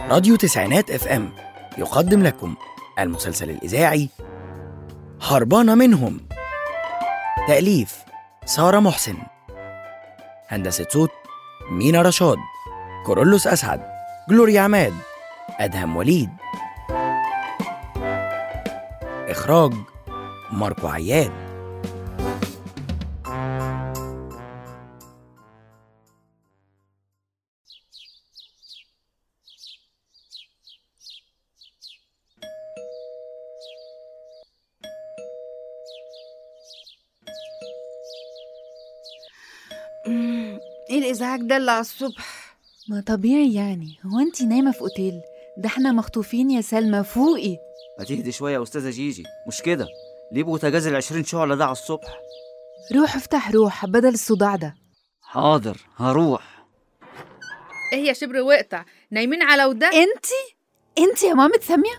راديو تسعينات اف ام يقدم لكم المسلسل الإذاعي هربانة منهم. تأليف سارة محسن، هندسة صوت مينا رشاد، كورولوس أسعد، جلوريا عماد، أدهم وليد، إخراج ماركو عياد. ايه الازعاج ده اللي على الصبح؟ ما طبيعي يعني، هو انتي نايمة في اوتيل؟ ده احنا مخطوفين يا سلمى، فوقي. ما تهدي شوية يا أستاذة جيجي، مش كده؟ ليه بوتجاز 20 شعلة ده على الصبح؟ روح افتح روح بدل الصداع ده. حاضر هروح. ايه يا شبر واقطع، نايمين على وده؟ انتي يا مامة سامية؟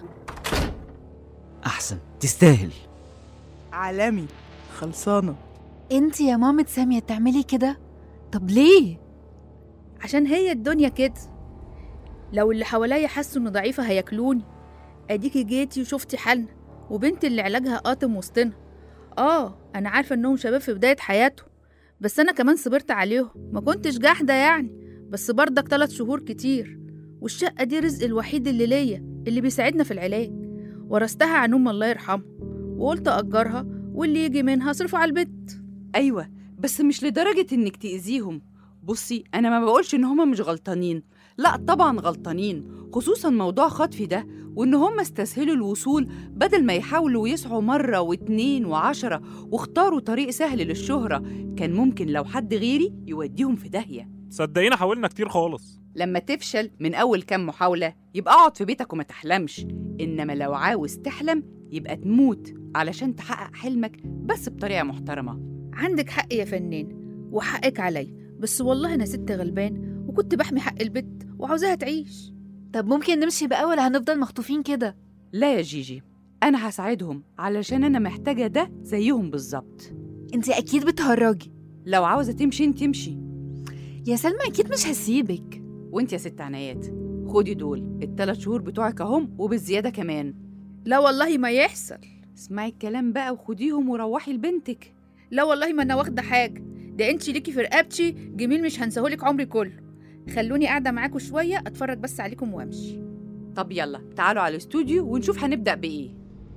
أحسن، تستاهل. عالمي خلصانة. انتي يا مامة سامية تعملي كده؟ طب ليه؟ عشان هي الدنيا كده، لو اللي حواليا حسوا اني ضعيفة هياكلوني. اديكي جيتي وشفتي حالنا، وبنتي اللي علاجها قاطم وسطنا. انا عارفة انهم شباب في بداية حياتهم، بس انا كمان صبرت عليهم، ما كنتش جاحدة يعني. بس برضك 3 شهور كتير، والشقة دي رزق الوحيد اللي ليا، اللي بيساعدنا في العلاج. ورثتها عن الله يرحمه، وقلت أجرها واللي يجي منها صرفه على البيت. أيوة، بس مش لدرجة إنك تأذيهم. بصي، أنا ما بقولش إن هما مش غلطانين، لا طبعا غلطانين، خصوصا موضوع خطفي ده، وإن هما استسهلوا الوصول بدل ما يحاولوا يسعوا مرة و2 و10، واختاروا طريق سهل للشهرة. كان ممكن لو حد غيري يوديهم في داهية. صدقينا حاولنا كتير خالص. لما تفشل من أول كام محاولة يبقى اقعد في بيتك وما تحلمش، إنما لو عاوز تحلم يبقى تموت علشان تحقق حلمك، بس بطريقة محترمة. عندك حق يا فنان، وحقك علي، بس والله أنا ست غلبان وكنت بحمي حق البت وعاوزاها تعيش. طب ممكن نمشي بقى ولا هنفضل مخطوفين كده؟ لا يا جيجي، أنا هساعدهم علشان أنا محتاجة ده زيهم بالظبط. انتي أكيد بتهرجي. لو عاوزة تمشي انت امشي. يا سلمى أكيد مش هسيبك. وانت يا ست عنايات، خدي دول ال3 شهور بتوعك اهم وبالزيادة كمان. لا والله ما يحصل. اسمعي الكلام بقى وخديهم وروحي لبنتك. لا والله ما أنا واخدة حاجة، ده انتي ليكي في رقبتي جميل مش هنساهولك عمري كله. خلوني قاعدة معاكم شوية أتفرج بس عليكم وامشي. طب يلا تعالوا على الاستوديو ونشوف هنبدأ بإيه.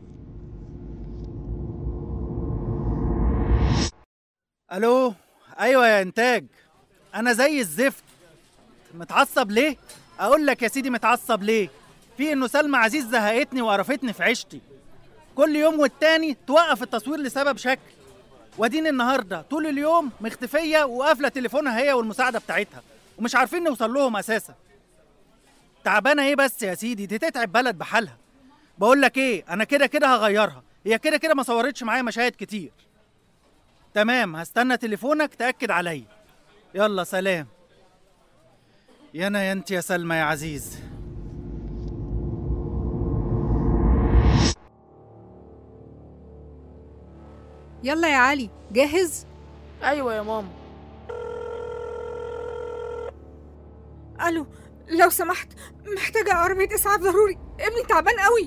الو، ايوه يا انتاج، انا زي الزفت. متعصب ليه؟ اقول لك يا سيدي متعصب ليه. في انه سلمى عزيز زهقتني وقرفتني في عيشتي، كل يوم والتاني توقف التصوير لسبب شكل. واديني النهارده طول اليوم مختفيه وقافله تليفونها هي والمساعده بتاعتها، ومش عارفين نوصل لهم اساسا. تعبانه ايه بس يا سيدي، دي تتعب بلد بحالها. بقول لك ايه، انا كده كده هغيرها، هي كده كده ما صورتش معايا مشاهد كتير. تمام، هستنى تليفونك تأكد عليا. يلا سلام. يا انا يا انت يا سلمى يا عزيز. يلا يا علي، جاهز؟ ايوه يا ماما. الو، لو سمحت محتاجه عربيه اسعاف ضروري، ابني تعبان قوي.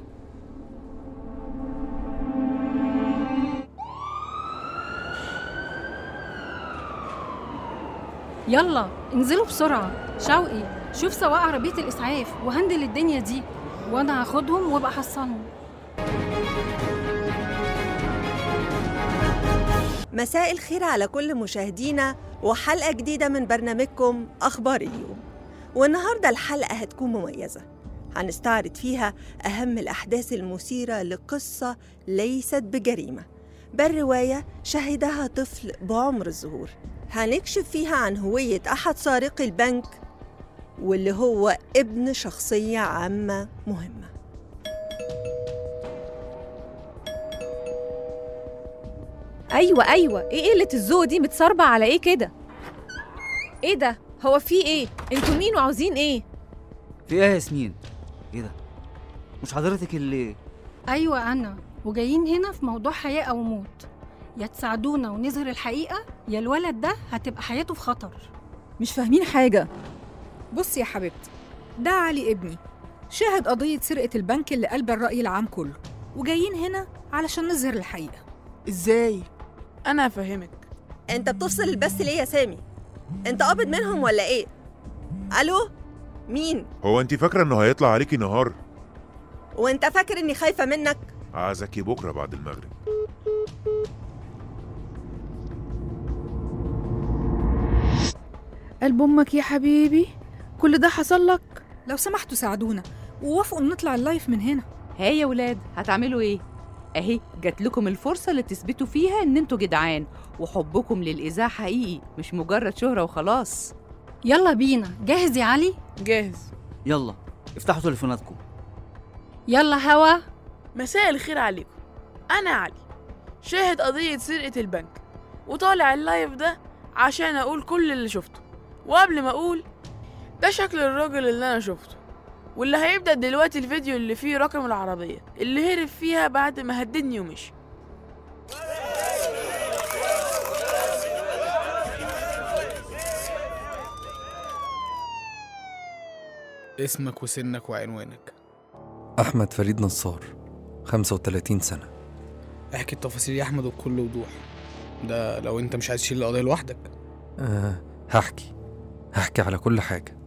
يلا انزلوا بسرعة. شوقي، شوف سواق عربية الإسعاف وهندل الدنيا دي، وأنا هاخدهم وابقى حصنهم. مساء الخير على كل مشاهدينا، وحلقة جديدة من برنامجكم أخبار اليوم. والنهاردة الحلقة هتكون مميزة، هنستعرض فيها أهم الأحداث المثيرة لقصة ليست بجريمة، بل رواية شهدها طفل بعمر الزهور. هنكشف فيها عن هوية أحد سارقي البنك، واللي هو ابن شخصية عامة مهمة. ايوه ايه قله الذوق دي؟ متصربع على ايه كده؟ ايه ده؟ هو في ايه؟ انتوا مين وعاوزين ايه؟ في ايه يا ياسمين؟ ايه ده؟ مش حضرتك اللي... أيوة أنا، وجايين هنا في موضوع حياة أو موت. يا تساعدونا ونظهر الحقيقة، يا الولد ده هتبقى حياته في خطر. مش فاهمين حاجه. بصي يا حبيبتي، ده علي ابني، شاهد قضية سرقة البنك اللي قلب الرأي العام كله، وجايين هنا علشان نظهر الحقيقة. ازاي؟ انا هفهمك. انت بتفصل البث ليه يا سامي؟ انت قابض منهم ولا ايه؟ الو؟ مين؟ هو انت فاكره انه هيطلع عليكي نهار؟ وانت فاكر اني خايفه منك؟ عايزكي بكره بعد المغرب. قلب امك يا حبيبي، كل ده حصل لك؟ لو سمحتوا ساعدونا ووافقوا نطلع اللايف من هنا. ها يا ولاد، هتعملوا ايه؟ اهي جات لكم الفرصة اللي تثبتوا فيها ان انتوا جدعان وحبكم للإذاعة حقيقي مش مجرد شهرة وخلاص. يلا بينا. جاهز يا علي؟ جاهز. يلا افتحوا تليفوناتكم. يلا هوا. مساء الخير عليكم، انا علي شاهد قضية سرقة البنك، وطالع اللايف ده عشان اقول كل اللي شفته. وقبل ما اقول، ده شكل الراجل اللي انا شفته، واللي هيبدأ دلوقتي الفيديو اللي فيه رقم العربية اللي هرب فيها بعد ما هددني ومشي. اسمك وسنك وعنوانك؟ أحمد فريد نصار، 35 سنة. احكي التفاصيل يا أحمد وبكل وضوح، ده لو أنت مش عايز تشيل القضية لوحدك. هحكي على كل حاجة.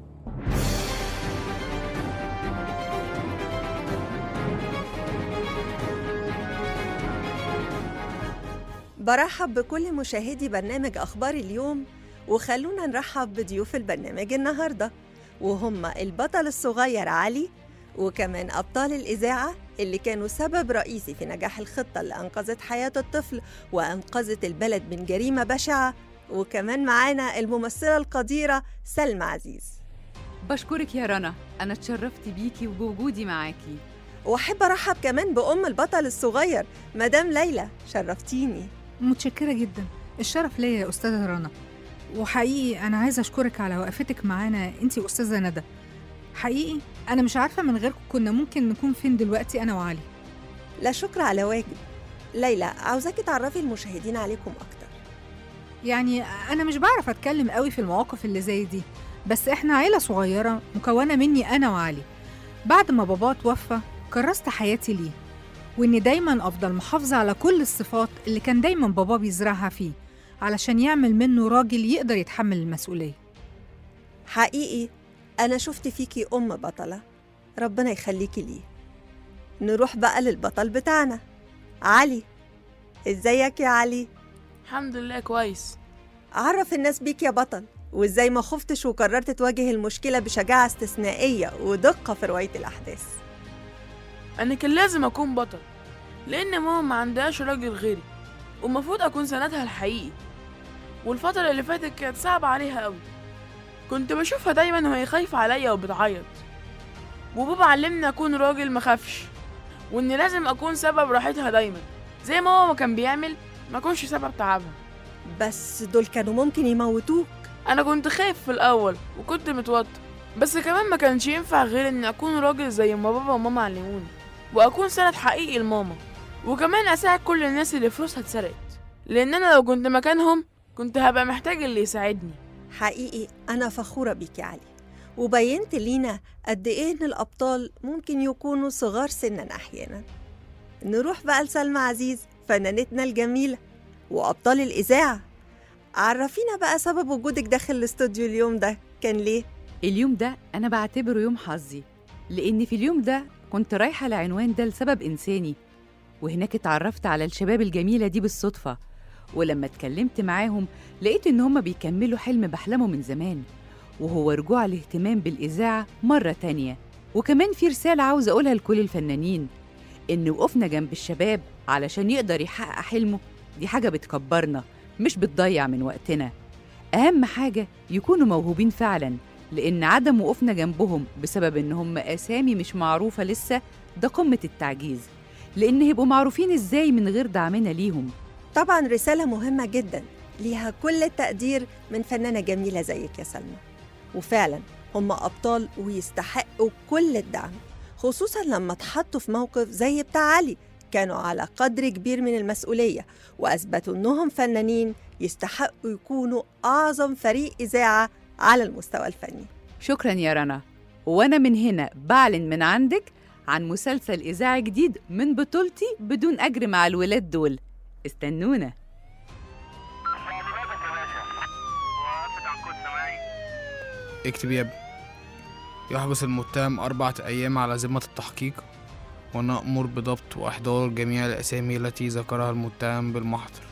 برحب بكل مشاهدي برنامج أخبار اليوم، وخلونا نرحب بضيوف البرنامج النهاردة، وهم البطل الصغير علي، وكمان أبطال الإذاعة اللي كانوا سبب رئيسي في نجاح الخطة اللي أنقذت حياة الطفل وأنقذت البلد من جريمة بشعة، وكمان معانا الممثلة القديرة سلمى عزيز. بشكرك يا رنا، أنا اتشرفت بيكي وبوجودي معاكي. وأحب أرحب كمان بأم البطل الصغير مدام ليلى، شرفتيني. متشكرة جدا، الشرف ليا يا أستاذة رنا، وحقيقي أنا عايزة أشكرك على وقفتك معانا أنتي وأستاذة ندى. حقيقي أنا مش عارفة من غيركم كنا ممكن نكون فين دلوقتي أنا وعلي. لا شكر على واجب. ليلى، عاوزاكي تعرفي المشاهدين عليكم أكتر. يعني أنا مش بعرف أتكلم قوي في المواقف اللي زي دي، بس إحنا عيلة صغيرة مكونة مني أنا وعلي. بعد ما بابا توفى كرست حياتي ليه، وإني دايماً أفضل محافظة على كل الصفات اللي كان دايماً بابا بيزرعها فيه علشان يعمل منه راجل يقدر يتحمل المسؤولية. حقيقي أنا شفت فيكي أم بطلة، ربنا يخليكي ليه. نروح بقى للبطل بتاعنا علي. إزيك يا علي؟ الحمد لله كويس. عرف الناس بيك يا بطل، وإزاي ما خفتش وقررت تواجه المشكلة بشجاعة استثنائية ودقة في رواية الأحداث. أنا كان لازم أكون بطل، لأن ماما ما عندهاش راجل غيري، ومفروض أكون سندها الحقيقي. والفترة اللي فاتت كانت صعبة عليها قوي، كنت بشوفها دايما وهي خايفة عليا وبتعيط، وبابا علمني أكون راجل مخافش، وإني لازم أكون سبب راحتها دايما زي ما هو ما كان بيعمل، ما أكونش سبب تعبها. بس دول كانوا ممكن يموتوك. أنا كنت خايف في الأول وكنت متوتر، بس كمان ما كانش ينفع غير إني أكون راجل زي ما بابا وماما علموني، وأكون سند حقيقي لماما، وكمان أساعد كل الناس اللي فلوسها اتسرقت، لأن أنا لو كنت مكانهم كنت هبقى محتاج اللي يساعدني. حقيقي أنا فخورة بيك يا علي، وبينت لينا قد إيه إن الأبطال ممكن يكونوا صغار سنا أحيانا. نروح بقى لسلمى عزيز، فنانتنا الجميلة وأبطال الإذاعة. عرفينا بقى سبب وجودك داخل الاستوديو اليوم ده كان ليه؟ اليوم ده أنا بعتبره يوم حظي، لأن في اليوم ده كنت رايحة لعنوان ده لسبب إنساني، وهناك اتعرفت على الشباب الجميلة دي بالصدفة، ولما اتكلمت معاهم لقيت إن هما بيكملوا حلم بحلمه من زمان، وهو رجوع الاهتمام بالإذاعة مرة تانية. وكمان في رسالة عاوز أقولها لكل الفنانين، إن وقفنا جنب الشباب علشان يقدر يحقق حلمه، دي حاجة بتكبرنا مش بتضيع من وقتنا. أهم حاجة يكونوا موهوبين فعلاً، لأن عدم وقوفنا جنبهم بسبب إن هم أسامي مش معروفة لسه ده قمة التعجيز، لأن هيبقوا معروفين إزاي من غير دعمنا ليهم. طبعاً رسالة مهمة جداً ليها كل التقدير من فنانة جميلة زيك يا سلمى، وفعلاً هم أبطال ويستحقوا كل الدعم، خصوصاً لما اتحطوا في موقف زي بتاع علي، كانوا على قدر كبير من المسؤولية وأثبتوا إنهم فنانين يستحقوا يكونوا أعظم فريق إذاعة على المستوى الفني. شكراً يا رنا، وأنا من هنا بعلن من عندك عن مسلسل إذاعي جديد من بطولتي بدون أجر مع الولاد دول. استنونا. اكتب يا ابني: يحبس المتهم 4 أيام على ذمة التحقيق، ونأمر بضبط وإحضار جميع الأسامي التي ذكرها المتهم بالمحضر.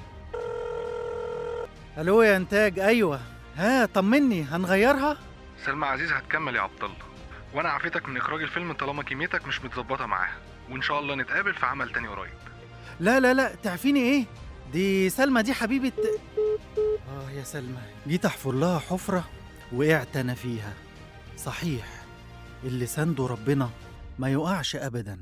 الو يا انتاج. ايوه، ها طمني، هنغيرها؟ سلمى عزيز هتكمل يا عبد الله، وانا عافيتك من اخراج الفيلم طالما كميتك مش متظبطه معاها، وان شاء الله نتقابل في عمل تاني قريب. لا لا لا، تعرفيني ايه؟ دي سلمى دي حبيبة. يا سلمى، جيت احفر لها حفرة وقعت انا فيها. صحيح، اللي سنده ربنا ما يقعش ابدا.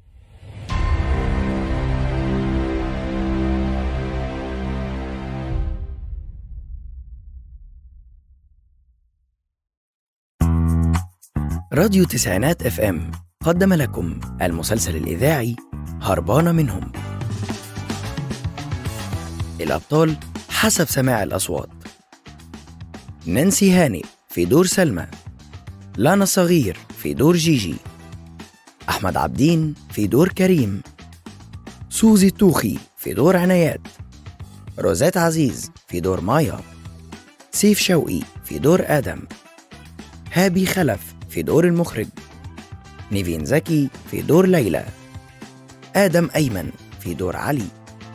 راديو تسعينات اف ام قدم لكم المسلسل الإذاعي هربانة منهم. الأبطال حسب سماع الأصوات: نانسي هانئ في دور سلمى، لانا الصغير في دور جيجي، أحمد عبدين في دور كريم، سوزي الطوخي في دور عنايات، روزات عزيز في دور مايا، سيف شوقي في دور آدم، هابي خلف في دور المخرج، نيفين زكي في دور ليلى، آدم أيمن في دور علي.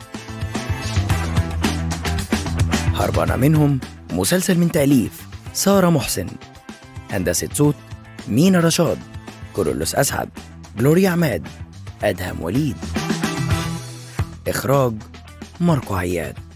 هربانة منهم مسلسل من تأليف سارة محسن، هندسة صوت مينا رشاد، كورولوس أسعد، جلوريا عماد، أدهم وليد، إخراج ماركو عياد.